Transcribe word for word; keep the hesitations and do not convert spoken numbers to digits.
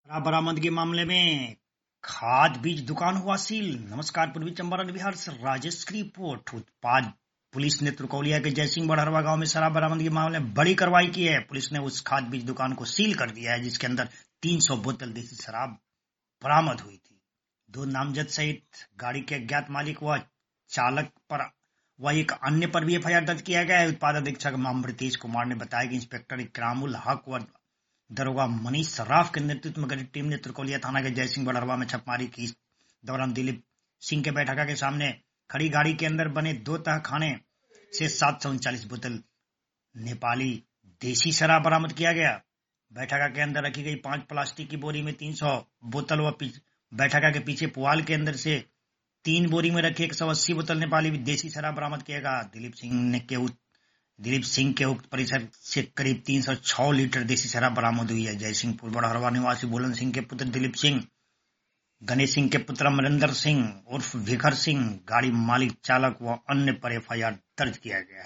शराब बरामदगी मामले में खाद बीज दुकान हुआ सील। नमस्कार, पूर्वी चंपारण बिहार से राजेश की रिपोर्ट। उत्पाद पुलिस ने तुरकौलिया के जयसिंह बड़हरवा गांव में शराब बरामदगी मामले में बड़ी कार्रवाई की है। पुलिस ने उस खाद बीज दुकान को सील कर दिया है जिसके अंदर तीन सौ बोतल देसी शराब बरामद हुई थी। दो नामजद सहित गाड़ी के अज्ञात मालिक व चालक पर व एक अन्य पर भी एफ आई आर दर्ज किया गया है। उत्पाद अधीक्षक अमृतेश कुमार ने बताया कि इंस्पेक्टर इकरामुल हक व दरोगा मनीष सर्राफ के नेतृत्व में गठित टीम ने तुरकौलिया थाना के जयसिंह बड़हरवा में छापेमारी की। इस दौरान दिलीप सिंह के बैठका के सामने खड़ी गाड़ी के अंदर बने दो तह खाने से सात सौ उनचालीस बोतल नेपाली देसी शराब बरामद किया गया। बैठका के अंदर रखी गई पांच प्लास्टिक की बोरी में तीन सौ बोतल व बैठका के पीछे पुआल के अंदर से तीन बोरी में रखी एक सौ अस्सी बोतल नेपाली देसी शराब बरामद किया गया। दिलीप सिंह ने के दिलीप सिंह के उक्त परिसर से करीब तीन सौ छह लीटर देसी शराब बरामद हुई है। जयसिंहपुर बड़हरवा निवासी बुलंद सिंह के पुत्र दिलीप सिंह, गणेश सिंह के पुत्र अमरिंदर सिंह उर्फ भिखर सिंह, गाड़ी मालिक चालक व अन्य पर एफ आई आर दर्ज किया गया है।